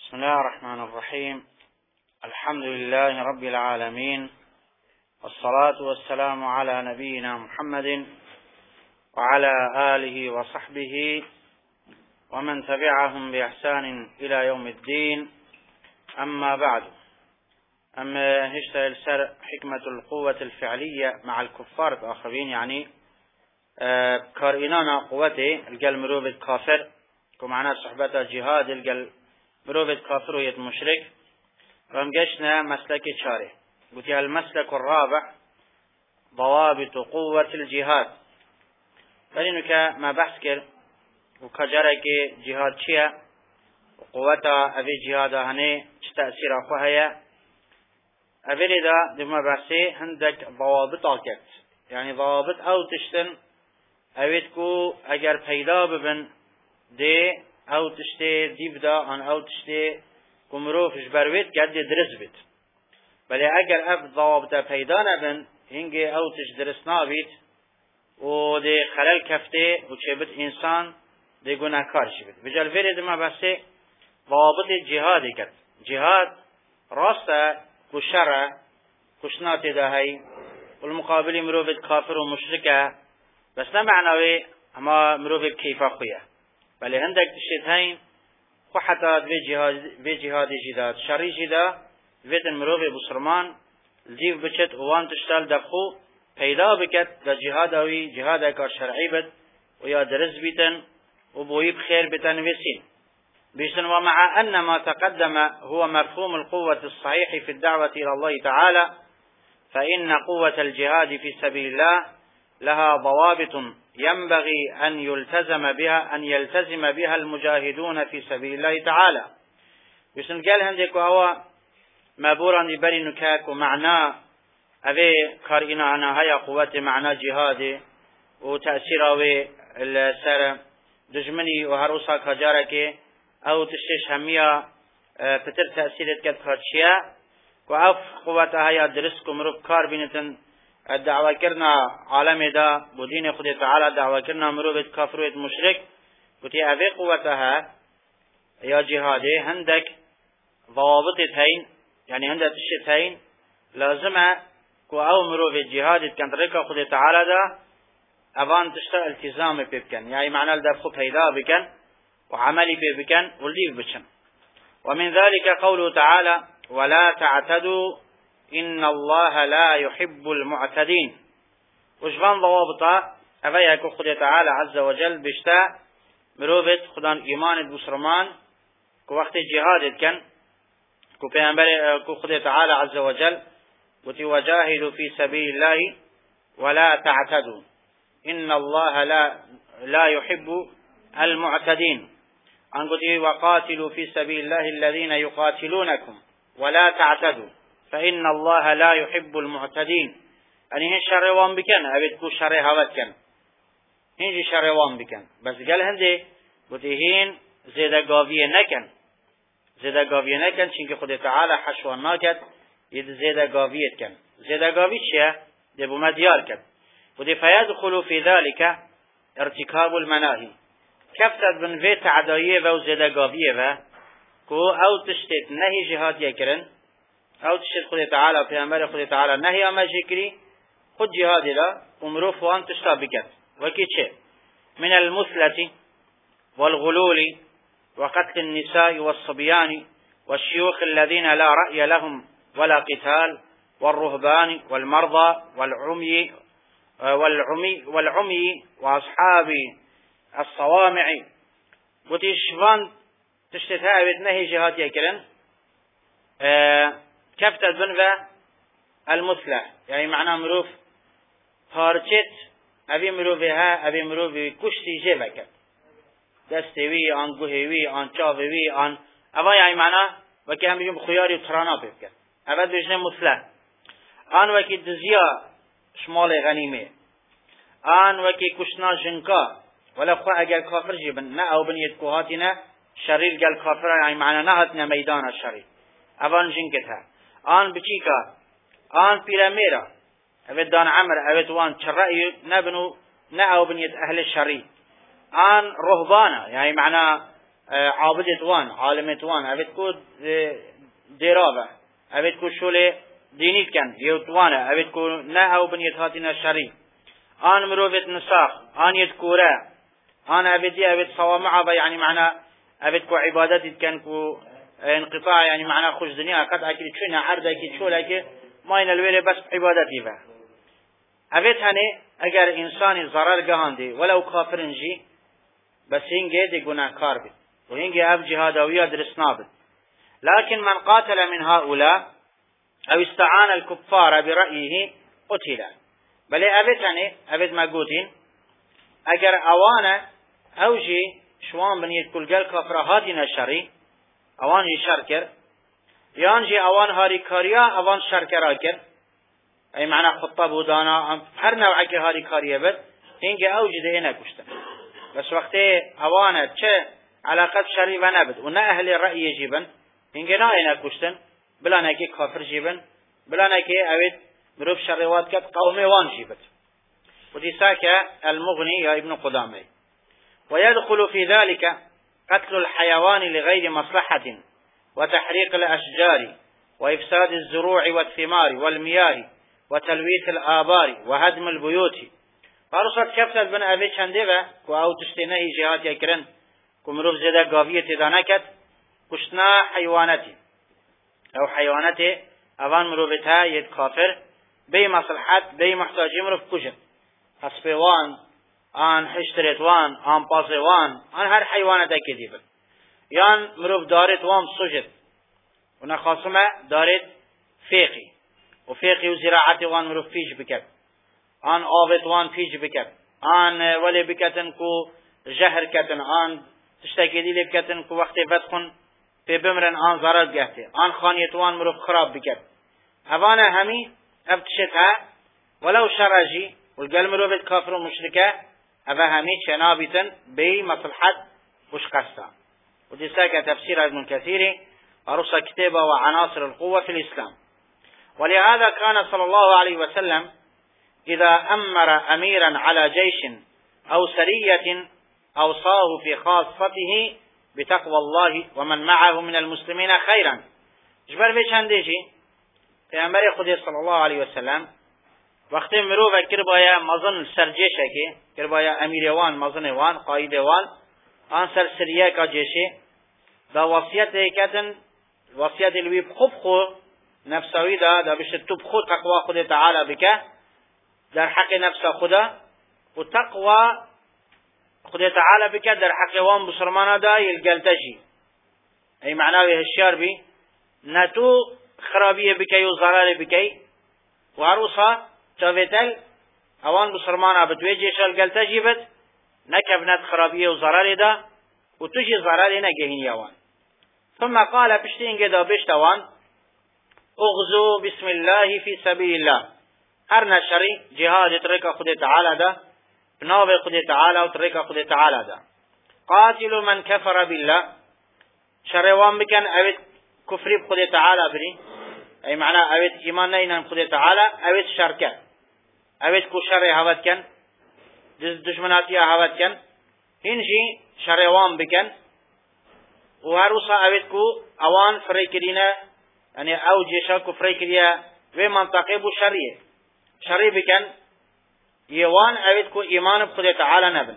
بسم الله الرحمن الرحيم. الحمد لله رب العالمين، والصلاة والسلام على نبينا محمد وعلى آله وصحبه ومن تبعهم بإحسان إلى يوم الدين. أما بعد، أما هشتغل سر حكمة القوة الفعلية مع الكفار الآخرين، يعني كارينانا قوته القل مروب الكافر كمعنا صحبة الجهاد القل مروب الكافر ويت مشرك. رمجشنا مسلك شارع، قلت المسلك الرابع ضوابط قوة الجهاد. فلنك ما بحثكر وكجرك جهاد شيء وقوة أبي جهاد هني تأثير أخوها أبي دا دم بحثي عندك ضوابط أكت، يعني ضوابط أو تشتن أبيتكو أجر پیدا ببن دي أو تشتي ديبدا عن أو تشتي كمروفش برويت قد درس بيت، بل أجر أب ضوابط پیدا نبن هنگي أو تش درسنا بيت ودي خلال كفته وشبت إنسان دي گناهكار شبت. بجال فيرد ما بحثي ضوابط الجهاد كت، جهاد راسته كشرة كشنات داهي والمقابل مروفة كافر ومشركة، بس لا معنوي اما مروفة كيف اخويا، بل هندك تشتهين خو حتى في جهاد جداد شري جدا فيت مروفة بسرمان الجيف بچت وان تشتال دخو پیدا بكت دا جهادوي جهادك الشرعي بد ويا درس بيتن وبويب خير بتن وسين بيشن. ومع أن ما تقدم هو مفهوم القوة الصحيح في الدعوة إلى الله تعالى، فإن قوة الجهاد في سبيل الله لها ضوابط ينبغي أن يلتزم بها المجاهدون في سبيل الله تعالى. بيشن قال هندك هو مابورا يبري نكاك ومعناه أبي كارينا أنا هيا قوة معنى جهاد وتأثيره السر دجمني وهروسا كجارك أو تشتش همية فتر تأثيرت كد خدشيا وأف قوة هيا درسكم رب كار بينتن الدعوة كرنا عالم دا بدين خد تعالى دعوة كرنا مروبة كافروية مشرك وتي أبي قوتها يا جهادي هندك ضوابطتين، يعني هندك تشتين لازمة أو مروبة جهاد كان ركا خد تعالى دا أبان تشتغل التزام بيبكن، يعني معنى الدفق هيدا بكن وعملي بكن والليف بكن. ومن ذلك قوله تعالى: ولا تعتدوا إن الله لا يحب المعتدين. وشغان ضوابطا أفايا كو خد تعالى عز وجل بشتا مروبة خدان إيمان بسرمان كو وقت جهاد كان كو بيانبالي كو خد تعالى عز وجل وتوجاهدوا في سبيل الله ولا تعتدوا إن الله لا يحب المعتدين. أنقذي وقاتلوا في سبيل الله الذين يقاتلونكم ولا تعتدوا فإن الله لا يحب المعتدين. يعني هن شروان بكن أبدكو شر هوت كن هنجي شروان بكن، بس قال هندي بتهين زيادة قاوية نكن چونك خد تعالى حشوان ناكد يد زيادة قاوية كن. زيادة قاوية شيء دبو مديار كن ودي فيدخل في ذلك ارتكاب المناهي كفتت بن في تعداية وزيادة قاوية كو أو تشتت نهي جهاد يكرن أو تشتت خد تعالى في أمر خد تعالى نهي أما جكري خد جهاد لا ومروف وان تشتابكت وكي شيء من المثلة والغلول وقتل النساء والصبيان والشيوخ الذين لا رأي لهم ولا قتال والرهبان والمرضى والعمي وأصحاب الصوامع وتشفان تشتتها بتنهي جهاد يكرن كفتت بنفة المثلة، يعني معناه مروف هارجت أبي مروفها أبي مروفي كشتي جيبك دستوي عن قهوي عن شافوي عن أبا، يعني معناه وكي هم يجون خياري وترانا بيبك أبد بجنة مثلة آن وكي دزيا شمال غنيمة آن وكي كشنا جنكا ولا خوا اگر كافر جبن نا او بنيت كوهاتنا شرير قال كافر، يعني معنى نهتنا ميدان الشرير أبان جنكتها آن بچيكا آن بيراميرا أبد دان عمر أبد وان شرائي نبنو نا او بنيت أهل الشرير آن رهبانا، يعني معنى عابدت وان عالمت وان أبد كو درابة أبد كو شولة دينيت كان يوتوانا أبد كو نا أو بنيت هاتنا الشري آن مروفت نساخ آن يذكورا آن أبد صوامع يعني معنى أبد كو عبادات كان كو انقطاع يعني معنى خوش دنيا قد أكيد شونا عرض أكيد شو لكن ما ينالويل بس عبادتي به أبد هني أجر إنسان ضرر جهاندي ولو كافرنجي بس هنجي دي جناه كارب وهنجي أب جهادوية درس نابد لكن من قاتل من هؤلاء أو استعان الكفار برأيه قتل بل أبد هني أبد ما قوتين أجر أوانا أوجي شوان بنيت كل جل كفرهاتنا الشري اوان جی شرکر یان جی اوان هاری کاریا اوان شرکر آکر ای معنی خطاب و دانا هر نوعی که هاری کاریه بد اینگه اوجده اینه کشتن بس وقتی اوانه چه علاقت شری و نبد و نه اهل رأی جیبن اینگه نه اینه کشتن بلا نکی کافر جیبن بلا نکی اوید مروف شریوات کد قومی وان جیبت و دیسا که المغنی یا ابن قدامه ويدخل في ذلك قتل الحيوان لغير مصلحة وتحريق الأشجار وإفساد الزروع والثمار والمياه وتلويث الآبار وهدم البيوت فرصت كفتت بن أبي چندگه كو او تشتينه جهات يكرن كو مروف زيده قاوية تدانكت كشنا حيوانتي او حيوانتي اوان مروفتها يد كافر بي مصلحات بي محتاجي مروف كجن حسبوان آن حشترت وان آن پاس وان آن هر حیوانت کدیبن یان مروف دارت وام سجد و نخاصمه دارت فیقی و فیقی و زراعت وان مروف فیج بکد آن آبت وان فیج بکد آن ولی بکتن کو جهر کتن آن تشتکیدی بکتن کو وقتی فتخن پی بمرن آن ضرر گهته آن خانیت وان مروف خراب بکد اوانه همی ابتشتها ولو شرجی والقل مروفت کافر و مشرکه أبا همي شنابتا بمصلحة وشقستا وديساك تفسير ابن كثير أرص كتابة وعناصر القوة في الإسلام ولهذا كان صلى الله عليه وسلم إذا أمر أميرا على جيش أو سرية أوصاه في خاصته بتقوى الله ومن معه من المسلمين خيرا جبر بيش هنديجي في أمر خدي صلى الله عليه وسلم وقتی مروف کربایا مزن سرجیشه که کربایا امیروان مزنوان قایدوان آن سریه کا جیشه دا وصیت کردن وصیت الوی خوب خو نفسوی دا بشه تو خود تقوا خود تعالی بکه در حق نفس خدا و تقوا خود تعالی بکه در حق وان بسرمانه دا یلگلتجی ای معناوی هشیار بی نتو خرابیه بکی و ضرار بکی و عروسا تاویتل اوان بسرمانه بتوی جیشال گلتجی بد نکبنت خرابیه و ضرار دا و تجی ضرار نگهین یوان ثم قال پشتین گدا بشتوان اغزو بسم الله في سبيل الله هر نشری جهاد طریق خود تعالی دا بناو خود تعالی و طریق خود تعالی دا قاتل من كفر بالله شروان بکن اوید کفری بخود تعالی بری ای معنی اوید ایمان نینن خود تعالی اوید شرکه اوید کو شر هوت کن دشمناتی هوت کن اینجی شروان بکن و هر وصا اوید کو اوان فری کرینه یعنی او جیشا کفری کریه و منطقه بو شریه شری بکن یوان اوید کو ایمان بخود تعالی نبن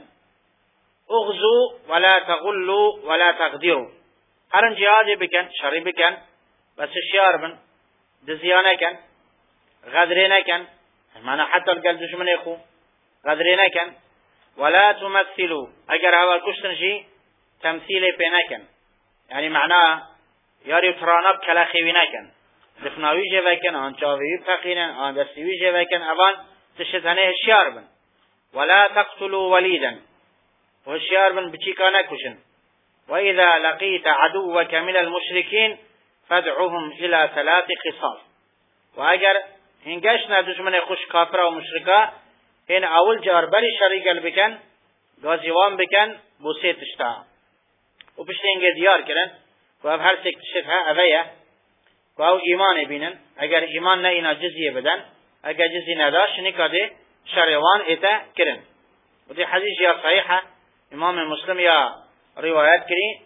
اغزو ولا تغلو ولا تغدروا هرن جهاد بکن شری بکن بس شیار بن دزیانه کن غدرینه کن معنی حتی القل دشمنه خو غدرینه کن ولا تمثلوا اگر هوا کشتن شی تمثیل پینه کن یعنی معنی یاری ترانب کلا خوی نکن دفناوی جه وکن آن چاوی بخینن آن دستیوی جه وکن اوان تشتنه هشیار بن ولا تقتلوا ولیدا وهشیار بن بچیکا نکشن وإذا لقيت عدوك من المشركين فادعهم إلى 3 خصال وأجر هنگشنا دشمن خوش كافر ومشركا هن أول جار بلي شريقل بكن غازيوان بكن بوسيت اشتا وبشتينگه ديار كرن واب هر سك تشتها أبايا وأو إيمان بينن أجر إيمان نئنا جزية بدن أجر جزية نداش نكاده شريوان إتا كرن ودي حديث يا صحيحة إمام مسلم يا روایت کری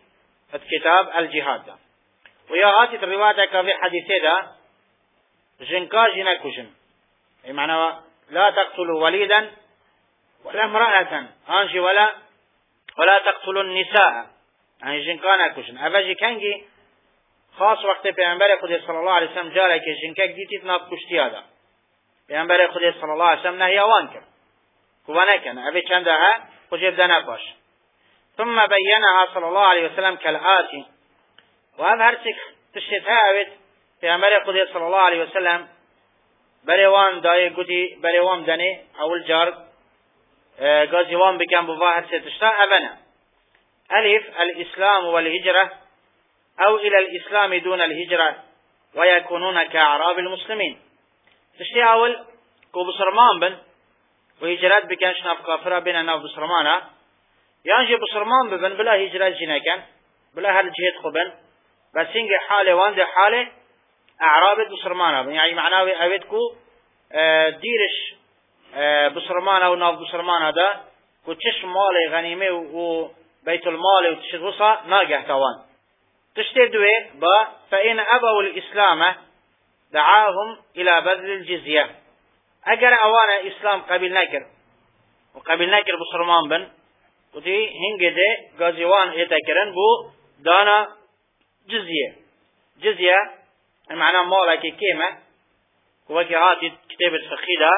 كتاب الجهاد دا ويا هاتي الرواية كافي حديثي دا جنكا جنكوشن أي معنى لا تقتلوا وليدا ولا امرأة أنجي ولا تقتلوا النساء يعني جنكا نكوشن أفاجي كانجي خاص وقت پیغمبر خدا صلی الله علیه وسلم جاره که جنکک دیتید ناب کشتی آده پیغمبر خدا صلی الله علیه وسلم نهی آوان کرد کوبا نکن اوی چنده ها خجب ده نباش ثم بینها صلی الله علیه وسلم کالآتی و هم هر چک تشتید ها اوید پیغمبر خدا صلی الله علیه وسلم بریوان دای گودی بریوان دنی اول جار گازیوان بکن بوا هر چه تشتا اونا الف الاسلام والهجره أو إلى الإسلام دون الهجرة ويكونون كأعراب المسلمين تشتي أول كو بصرمان بن وهجرات بكانش ناف كافرة بين ناف بصرمانا يانجي بصرمان بن بلا هجرات جنكن بلا هالجهد خبن بس ينجي حالة واندي حالة أعراب بصرمانا يعني معناه أبيتكو ديرش بصرمانا وناف بصرمانا دا كو تش مالي غنيمة وبيت المال وتشغصة ناجح توان تشتدوه با فإن أبوا الإسلام دعاهم إلى بذل الجزية أجر أوانا إسلام قبل نكر وقبل نكر بصرمان بن وتي هنجده غازيوان يتكرن بو دانا جزية المعنى مالك كيمة وكهاتي كتاب الفقيدة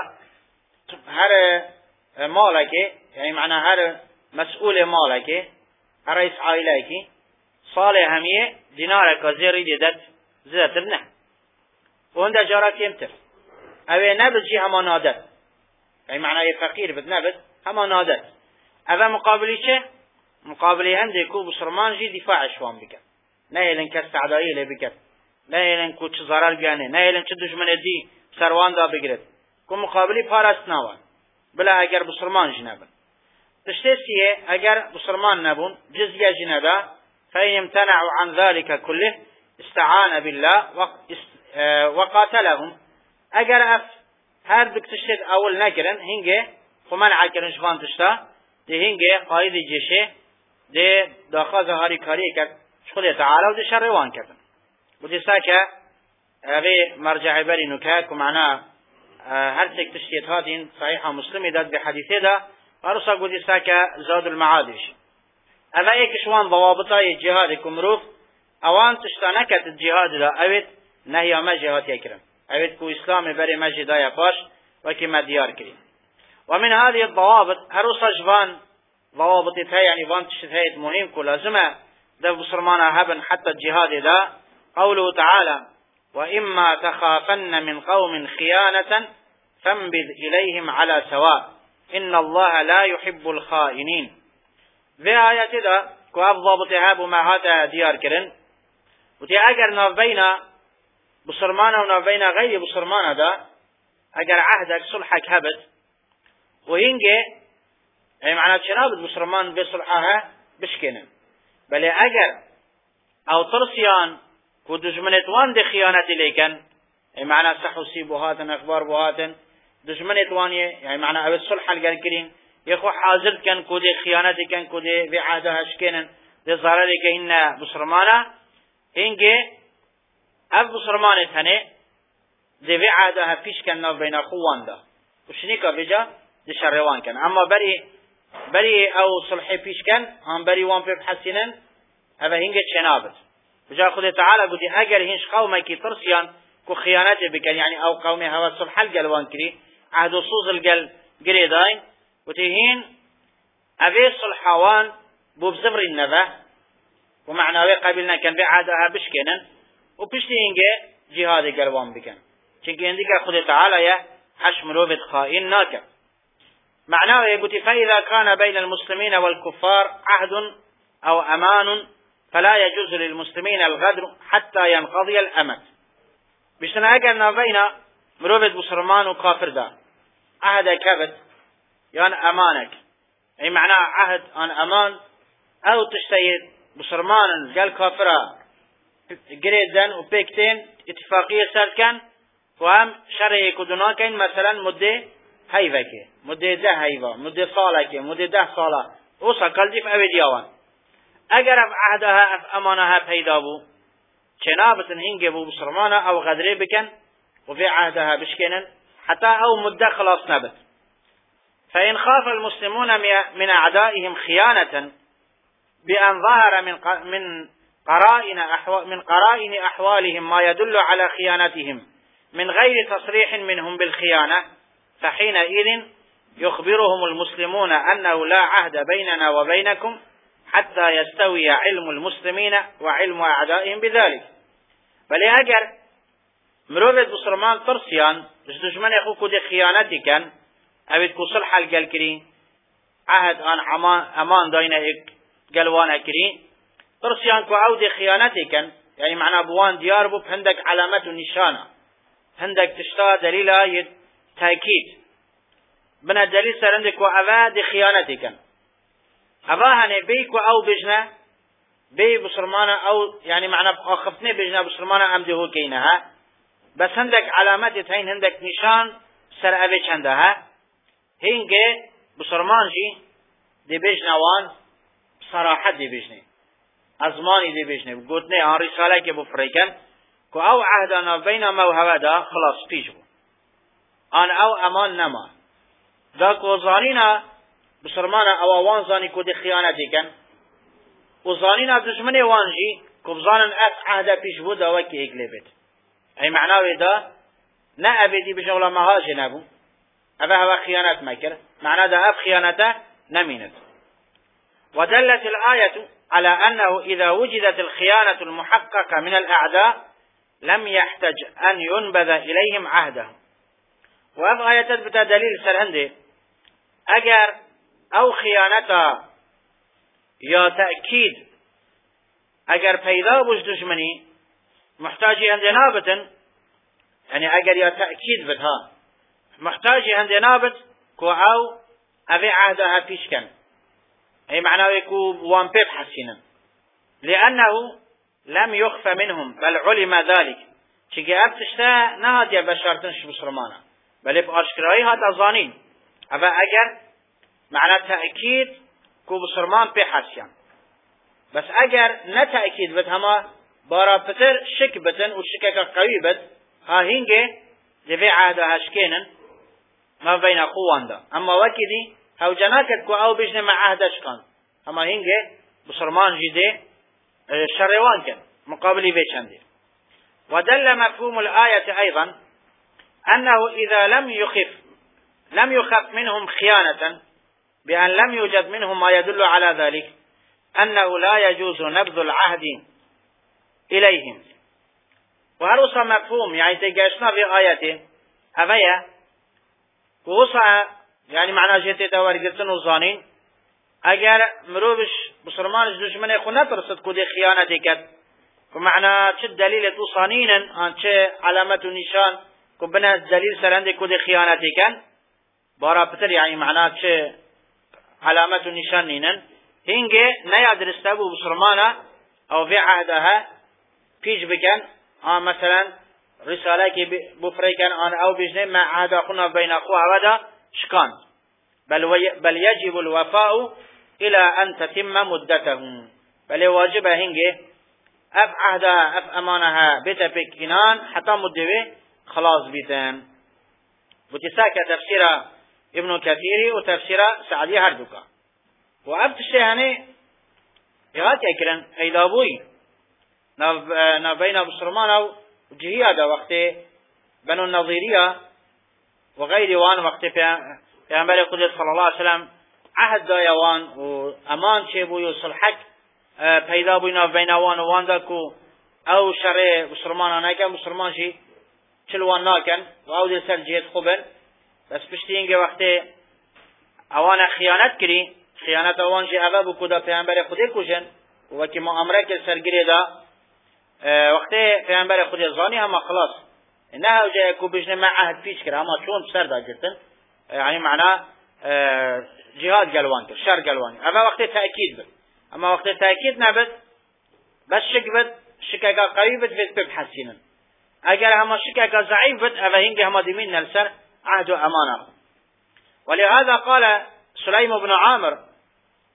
هر مالك يعني معنى هر مسؤول مالك رئيس عائلك صالح همية دينارك زيري ديدت زيادة ابنه وهنده جارك يمتر اوه نبت جي هما نادت يعني معنى فقير بد نبت هما نادت اوه مقابلي چه؟ مقابلي هم ديكو بسرمان جي دفاع شوان بكت نهيلن كاستعدائي لي بكت نهيلن كو چه ضرر بيانه نهيلن چه دشمن دي سروان دا بگرد كو مقابلي پارست نوان بلا اگر بسرمان جي نبن تشتسيه اگر بسرمان نبون جزية جنبه فإن امتنعوا عن ذلك كله استعان بالله وقاتلهم اگر هر دكتشت اول نكرن هنگه خمنع كرن شفان تشتا دي هنگه قائد جيشه دي داخل ظهاري كاري كت شخص تعالى ودي شروان كتن ودي ساكا اغي مرجع بري نكاك ومعناه هر تكتشت هاتين صحيحة مسلمة داد بحديثه دا ورسا ودي ساكا زاد المعادش اما ايكشوان ضوابطاي الجهاد كمروف اوان تشتانكت الجهاد دا اويت نهي ما جهاد يكرم اويت كو اسلام بري مجد دا باش وكما ديار كريم ومن هذه الضوابط هروسا جبان ضوابطتها يعني بان تشتهيت مهم كو لازمه دا بصرمانا هبن حتى الجهاد دا قوله تعالى وإما تخافن من قوم خيانة فانبذ إليهم على سواء إن الله لا يحب الخائنين في آيات دا كو ضابطها بما هاتا ديار كرن وتي اگر نافبينا بصرمانا ونافبينا غير بصرمانا دا اگر عهدك صلحك هبت وهنجي اي معنى شنابت بصرمان بصلحها بشكنا بل اگر او ترسيان كو دجمنت وان دي خيانتي ليكن اي معنى صحو سيبوهاتن اخبار بوهاتن دجمنت وان يعني معنى او الصلح القرقرين يخو حاضر كان كو دي خيانتي كان كو دي بعادها شكنا دي ضرري كهن بصرمانا هنگه اف بصرمانه تنه دي بعادها فيش كان ناف بين اخوان دا وشنيكا بجا دي شروان كان اما بري او صلحي فيش كان هم بري وان في بحسنن هذا هنگه شنابت بجا خود تعالى قد اگر هنش قومي كي ترسيان كو خيانته بكن يعني او قومي هوا صلح القلوان كري عهد وصوص القل قريداين وتهين ابي صلحوان بوبزبر النبه ومعناه قبلنا كان بعادها بشكنن وبشتي هنگه جهاد قلوان بكن چونکه عندك خود تعالى يا حشم روبت خائن ناكر معناه يقول فإذا كان بين المسلمين والكفار عهد أو أمان فلا يجوز للمسلمين الغدر حتى ينقضي الأمد بشتنا أقلنا بين مروبت بسرمان وكافر دا عهد كبت يعني أمانك أي معناه عهد عن أمان أو تشتهي بسرمان قال كافرة قريدن وبيكتين اتفاقية سركن وهم شرعي كدناكين مثلا مدة هيفكي مدة 10 هيفا مدة صالة مدة 10 صالة وصا قلدي في أبديوان اگر اف عهدها اف امانها پیدا بو چنابتن هنگه بو بسرمانه او غدره بکن و في عهدها بشکنن حتى او مده خلاص نبت. فإن خاف المسلمون من أعدائهم خيانة بأن ظهر من قرائن أحوالهم ما يدل على خيانتهم من غير تصريح منهم بالخيانة، فحينئذ يخبرهم المسلمون أنه لا عهد بيننا وبينكم حتى يستوي علم المسلمين وعلم أعدائهم بذلك. بل اگر مروفت بسرمان ترسيان دشمن يخو كده خيانتي كان اوید کو صلح الگل کری عهد آن امان داینه گلوانه کری ترسیان کو عود خیانتی کن یعنی معنا بوان دیار بو هندک علامت و نشانه هندک تشتا دلیل تاکید بنا دلیل سرندک و اواد خیانتی کن اواهنه بی کو او بجنه بی بسرمانه او یعنی معنا آخفتنه بجنه بسرمانه امده هو کینه ها بس هندک علامت تین هندک نشان سر اوی چنده ها هنگه بسرمان جی دی بجنه وان صراحت دی بجنه ازمانی دی بجنه گوتنه آن رساله که بفریکن که او عهدنا بین ما و هوا دا خلاص پیش بو آن او امان نما دا که زانینا بسرمان او وان زانی که دی خیانتی کن و زانینا دشمن وان جی که بزانن اف عهد پیش بو دا وکی اگلی بید ای معناوی دا نه ابدی بجنه ولا مهاجه نبو هذا هو خيانات مكر معنى ده خيانته نمينت. ودلت الآية على أنه إذا وجدت الخيانة المحققة من الأعداء لم يحتج أن ينبذ إليهم عهدهم. وأبغى يتثبت دليل سرهندي أجر أو خيانته يا تأكيد أجر پیدا بوش دشمني محتاجي عند نابة يعني أجر يا تأكيد بدها محتاجي عند نابت كو او ابي عهدها فيشكن اي معناه يكو وان بيب حسينا لانه لم يخفى منهم بل علم ذلك چيكي ابتشتا نهاد بشارتنش بسرمانه بل باشكراي هات ازانين ابا اگر معنى تأكيد كو بسرمان بي حسيان بس اگر نتأكيد بت هما بارا بتر شك بتن وشكك قوي بت ها هنگه لبي عهدها شكينن ما بين قوان دا اما وكدي او جناكت كو او بجنه مع عهدش كان اما هنگه بسرمان جده شروان كان مقابلي بيشنده. ودل مفهوم الآية ايضا انه اذا لم يخف منهم خيانة بان لم يوجد منهم ما يدل على ذلك انه لا يجوز نبذ العهد اليهم. وهرصا مفهوم يعني تجاشنا في آياته هذا وصا يعني معناه جهته داورگرتن و زانین اگر مروبش بسرمانش دشمن خو نترسد کو دی خیانتی کرد که معنا چه دلیل تو صانینن آن چه علامت و نشان که بنا دلیل سرنده کو دی خیانتی کن بارا پتر يعني معنا چه علامت و نشان نینن هنگه نیادرسته بو بسرمانه او في عهدها پیش بکن مثلا رساله که بفریکن آن او بجنه ما عهد اخونا بین اخو عودا شکان بل يجب الوفاء الى ان تتم مدتهم بل واجبه هنگه اف عهدها اف امانها بيت بكنان حتى مدوه خلاص بيتن. بتساك تفسير ابن كثير وتفسير سعدي هردوكا وابتشي هني يغاك اكرن ايدابوي بين بسرمان او جهاد وقت بنو النظيرية وغير وان وقت پیامبر قدس صلی الله علیه وسلم عهد دایوان و امان چه بو یو صلحک پیدا بوینا بین وان و وان دا کو او شرع مسلمان نکن مسلمان شی چلوان نکن و او دل سر جهت خوبن بس پشتی اینگه وقت اوان خیانت کری خیانت اوان جه اوه بو کدا پیامبر خودی کشن و که معامره که سرگیری دا وقت پیامبر خودی زانی هم خلاص نه او جه کو بجنه ما عهد پیش کرد اما چون سر دا گرتن يعني معناه جهاد قلوان كر شر قلوان اما وقت تأكيد بد اما وقت تأكيد نبد بس شك بد شكاكا قوي بد ببحثينا اگر هما شكاكا ضعيف بد اما هنگي هما دمين نلسر عهد امانه. ولهذا قال سليم بن عامر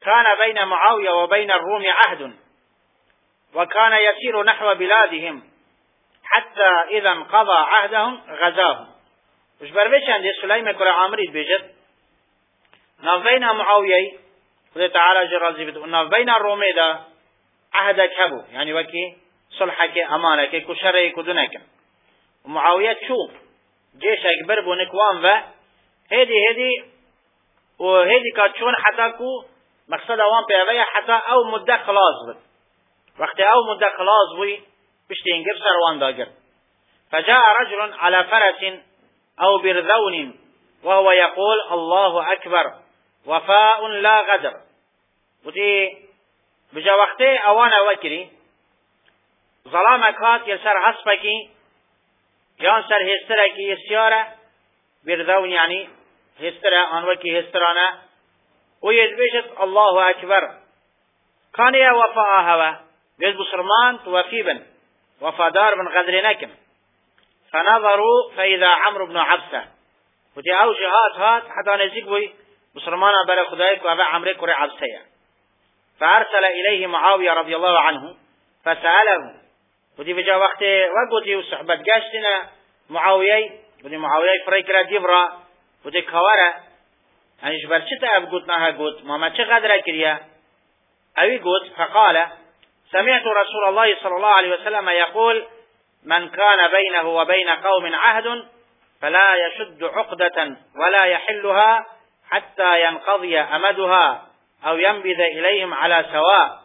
كان بين معاوية وبين الروم عهد وكان يسير نحو بلادهم حتى إذا انقضى عهدهم غزاهم. وش برويش عند سليم كرة عامريد بيجد نافينا معاوية خذ تعالى جرازي بد ونافينا الرومي دا عهدك هبو يعني وكي صلحك أمانك كشرك ودنك. ومعاوية شو جيش أكبر بونكوان و هدي وهدي كاتشون حتى كو مقصد اوان بيوية حتى او مدة خلاص بد وقت او مدة خلاص بوي بشتينجب سروان داقر. فجاء رجل على فرس او برذون وهو يقول الله اكبر وفاء لا غدر. ودي بجا وقتي اوانا وكري ظلامك هات يسر حسبكي ينسر هستركي يسيارة برذون يعني هسترا انوكي هسترانا ويدبشت الله أكبر كان يا وفاء هوا بيد بصرمان توفيبا وفادار من غدر نكم. فنظروا فإذا عمرو بن عبسة ودي أو جهات هات حتى نزيق بي بصرمان بلا خدايك وابا عمرك ورع عبسية. فأرسل إليه معاوية رضي الله عنه فسأله ودي بجا وقت وقتي وصحبت قاشتنا معاوية ودي معاوية فريكرا جبرا ودي كوارا يعني جبر چتا اب قلتناها قلت ما چه قدر كريا اوي قلت فقال سمعت رسول الله صلى الله عليه وسلم يقول من كان بينه وبين قوم عهد فلا يشد عقدة ولا يحلها حتى ينقضي أمدها أو ينبذ إليهم على سواء.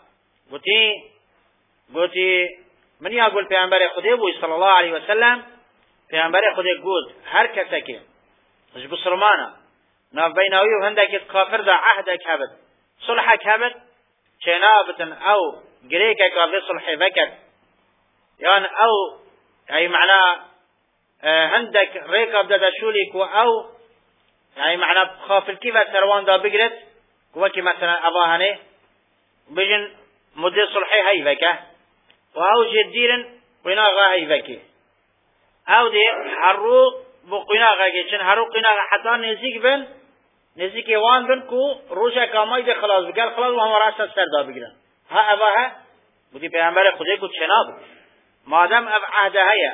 قلتي من يقول پیامبر خدا صلى الله عليه وسلم پیامبر خدا قلت هر کسکی اش بسرمانه ناف بيناوي وهندك كافر ذا عهدك هبت صلحك هبت شنابة أو قريكك في صلح بكت يعني أو يعني معناه هندك ريكب دا شوليك أو يعني معناه خاف الكيفة سروان دا بقرت وكي مثلا أباهني بجن مدي صلحي هاي بكه وأو جديرن قناغا هاي بكي أو دي حرو بقناغا كيشن حرو قناغا حتى نزيك بن نزيك وان بن كو روشا كاماي دي خلاص بقال خلاص وهم راسا سر دا بقرن ها أباها بدي پیغمبر خدای کو چناب مادام اب عهد هيا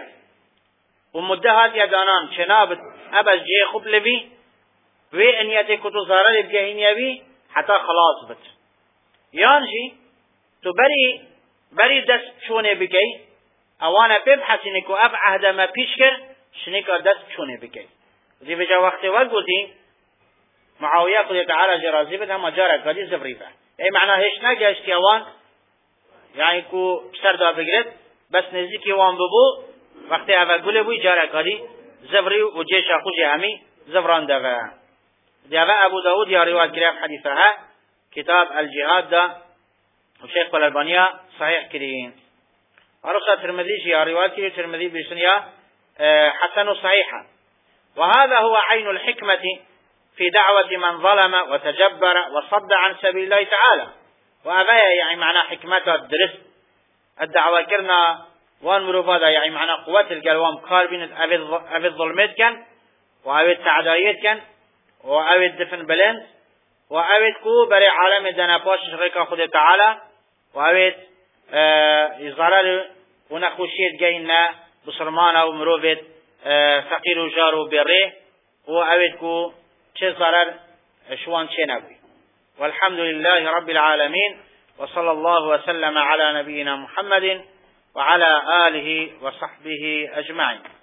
ومدهات يدانان چناب اب از جي خوب لبي و انيته کو تو زارل بجهين يبي حتى خلاص بت يانجي تو بري دست چونه بكي اوانا ببحث انكو اب عهد ما پیش کر شنكا دست چونه بكي دي بجا وقت وقتي معاوية قد تعالى جرازي بد هم جارة قدي زفريفة اي معنى هيش ناجاش كيوان يعني كو سر دا بگرد بس نزدیکی وان ببو وقتی اول گله بوی جاره کاری زفری و جيش خوش همی زفران دفع دفع ابو داود یا روایت گرفت حدیثه ها کتاب الجهاد دا وشيخ الألبانية صحيح كريم ورخصة ترمذي يا روایت كريم ترمذي بسنية حسن صحيحا. وهذا هو عين الحكمة في دعوة من ظلم وتجبر وصد عن سبيل الله تعالى. وأبايا يعني معنى حكمته الدرس الدعوة كرنا وان مروفادا يعني معنى قوة القلوام كاربين أبي الظلمات كان وأبي التعدايات كان وأبي الدفن بلند وأبي كو بري عالم دناباش شغيكا خود تعالى وأبي إزارة ونخوشيت جاينا بسرمانة ومروفت فقير وجارو بريه وأبي كو چه ضرر شوان چه نبوي. والحمد لله رب العالمين وصلى الله وسلم على نبينا محمد وعلى آله وصحبه أجمعين.